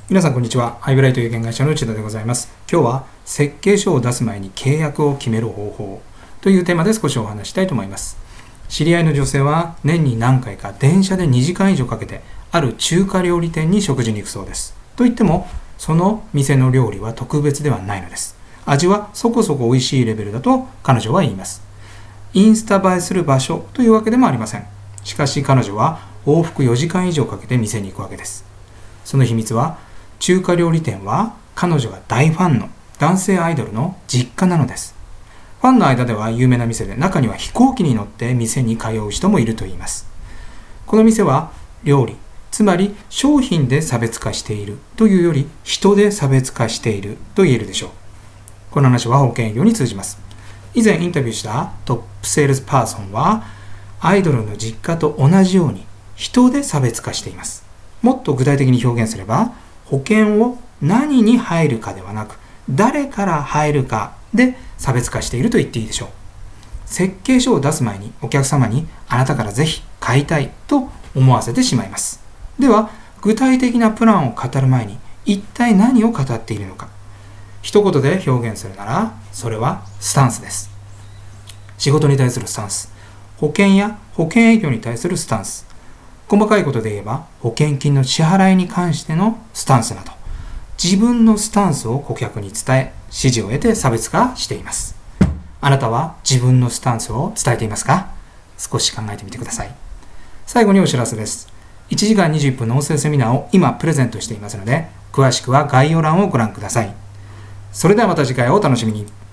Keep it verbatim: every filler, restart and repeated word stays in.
皆さんこんにちは。アイブライト有限会社の内田でございます。今日は設計書を出す前に契約を決める方法というテーマで少しお話したいと思います。知り合いの女性は年に何回か電車でにじかん以上かけてある中華料理店に食事に行くそうです。といってもその店の料理は特別ではないのです。味はそこそこ美味しいレベルだと彼女は言います。インスタ映えする場所というわけでもありません。しかし彼女は往復よじかん以上かけて店に行くわけです。その秘密は中華料理店は彼女が大ファンの男性アイドルの実家なのです。ファンの間では有名な店で、中には飛行機に乗って店に通う人もいるといいます。この店は料理、つまり商品で差別化しているというより人で差別化していると言えるでしょう。この話は保険営業に通じます。以前インタビューしたトップセールスパーソンはアイドルの実家と同じように人で差別化しています。もっと具体的に表現すれば、保険を何に入るかではなく誰から入るかで差別化していると言っていいでしょう。設計書を出す前にお客様にあなたからぜひ買いたいと思わせてしまいます。では具体的なプランを語る前に一体何を語っているのか。一言で表現するならそれはスタンスです。仕事に対するスタンス、保険や保険営業に対するスタンス、細かいことで言えば保険金の支払いに関してのスタンスなど、自分のスタンスを顧客に伝え支持を得て差別化しています。あなたは自分のスタンスを伝えていますか？少し考えてみてください。最後にお知らせです。いちじかんにじゅっぷんの音声セミナーを今プレゼントしていますので、詳しくは概要欄をご覧ください。それではまた次回をお楽しみに。